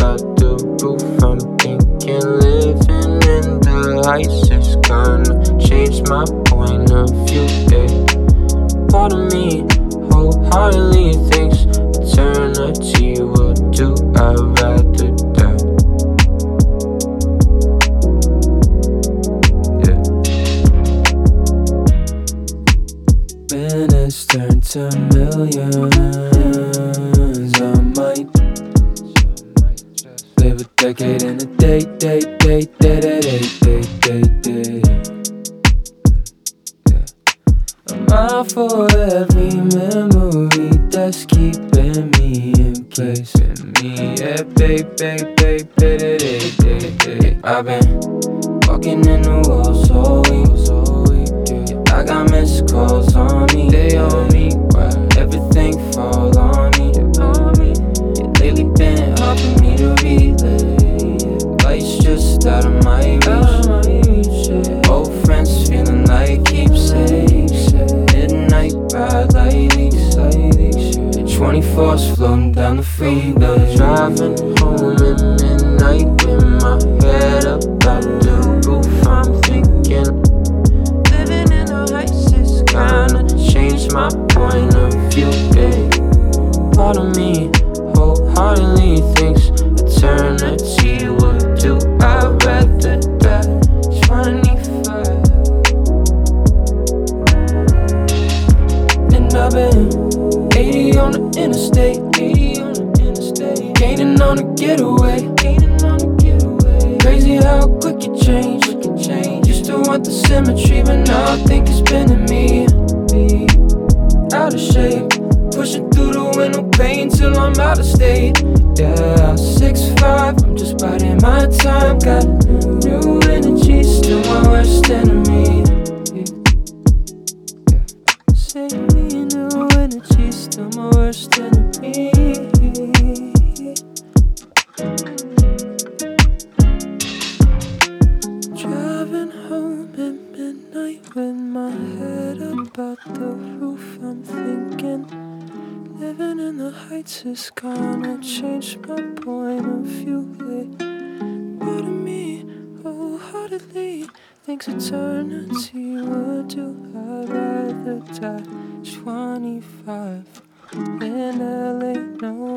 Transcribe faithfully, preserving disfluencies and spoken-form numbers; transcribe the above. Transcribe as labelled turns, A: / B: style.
A: about the roof. I'm thinking living in the heights is gonna change my point of view. Yeah. Part of me wholeheartedly thinks eternity will do. I'd rather die. Yeah. Minutes turn to millions. I might live a decade in a day, day, day, day, day, day, day, day, day. I'm out for every memory that's keeping me in place. Me, yeah, baby, baby, baby, baby. I've been walking in the walls all week, all week. Yeah. I got missed calls on me, they on me. Why everything fall on me, on me. Yeah, lately been hard for me to relay. Life's just out of my reach. Yeah. Old friends feeling like keepsakes. Midnight ride like leaks, like leaks. twenty-fours floating down the freeway. Driving home at midnight with my head up out the roof. I'm thinking living in the heights is gonna change my point of view. Yeah. Part of me wholeheartedly thinks eternity will do. I'd rather die. twenty-five. And I've been eighty on the interstate, eighty on the interstate, gaining on a getaway, gaining on a getaway. Crazy how quick you change, quick you change. Used to want the symmetry, but now I think it's been me, me. Out of shape, pushing through the window pane till I'm out of state. Yeah, six five, I'm just biding my time. Got new energy, still my worst enemy. Say me new energy, still my worst enemy. Driving home at midnight with my head about the roof. I'm thinking living in the heights is gonna change my point of view. Yeah. Part of me wholeheartedly thinks eternity would do. I'd rather die. twenty-five in L A, no